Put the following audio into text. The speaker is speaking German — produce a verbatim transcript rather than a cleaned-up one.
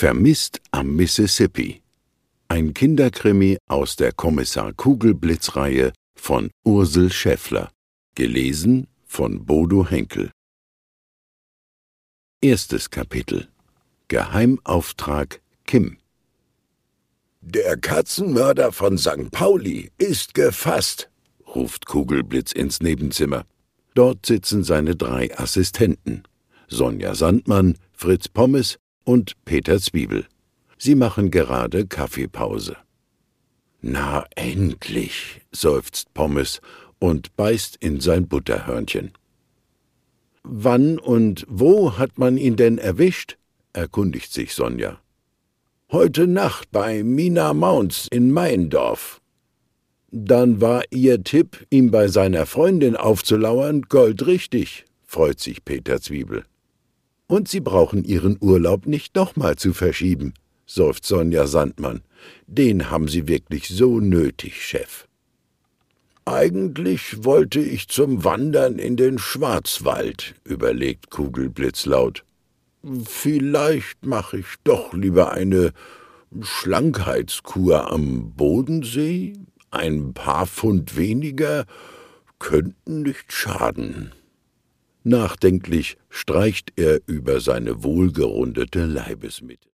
Vermisst am Mississippi. Ein Kinderkrimi aus der Kommissar Kugelblitz-Reihe von Ursel Schäffler. Gelesen von Bodo Henkel. Erstes Kapitel. Geheimauftrag Kim. »Der Katzenmörder von Sankt Pauli ist gefasst«, ruft Kugelblitz ins Nebenzimmer. Dort sitzen seine drei Assistenten: Sonja Sandmann, Fritz Pommes und Peter Zwiebel. Sie machen gerade Kaffeepause. »Na endlich«, seufzt Pommes und beißt in sein Butterhörnchen. »Wann und wo hat man ihn denn erwischt?« erkundigt sich Sonja. »Heute Nacht bei Mina Mounts in Meiendorf.« »Dann war Ihr Tipp, ihm bei seiner Freundin aufzulauern, goldrichtig«, freut sich Peter Zwiebel. »Und Sie brauchen Ihren Urlaub nicht nochmal zu verschieben«, seufzt Sonja Sandmann. »Den haben Sie wirklich so nötig, Chef.« »Eigentlich wollte ich zum Wandern in den Schwarzwald«, überlegt Kugelblitz laut. »Vielleicht mache ich doch lieber eine Schlankheitskur am Bodensee. Ein paar Pfund weniger könnten nicht schaden.« Nachdenklich streicht er über seine wohlgerundete Leibesmitte.